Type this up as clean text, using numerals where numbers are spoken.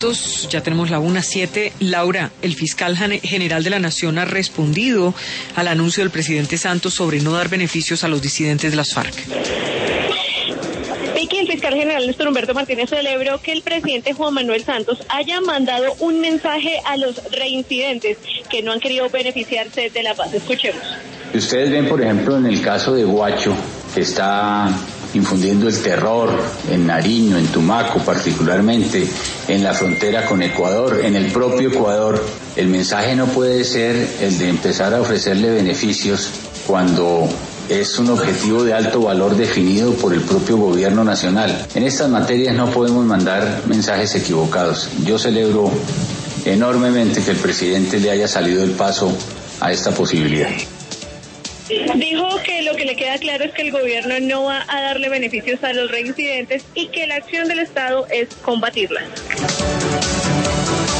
Ya tenemos la 1:07. Laura, el fiscal general de la Nación ha respondido al anuncio del presidente Santos sobre no dar beneficios a los disidentes de las FARC. Vicky, el fiscal general Néstor Humberto Martínez celebró que el presidente Juan Manuel Santos haya mandado un mensaje a los reincidentes que no han querido beneficiarse de la paz. Escuchemos. Ustedes ven, por ejemplo, en el caso de Guacho, que está infundiendo el terror en Nariño, en Tumaco particularmente, en la frontera con Ecuador, en el propio Ecuador. El mensaje no puede ser el de empezar a ofrecerle beneficios cuando es un objetivo de alto valor definido por el propio gobierno nacional. En estas materias no podemos mandar mensajes equivocados. Yo celebro enormemente que el presidente le haya salido el paso a esta posibilidad. Dijo que lo que le queda claro es que el gobierno no va a darle beneficios a los reincidentes y que la acción del Estado es combatirlas.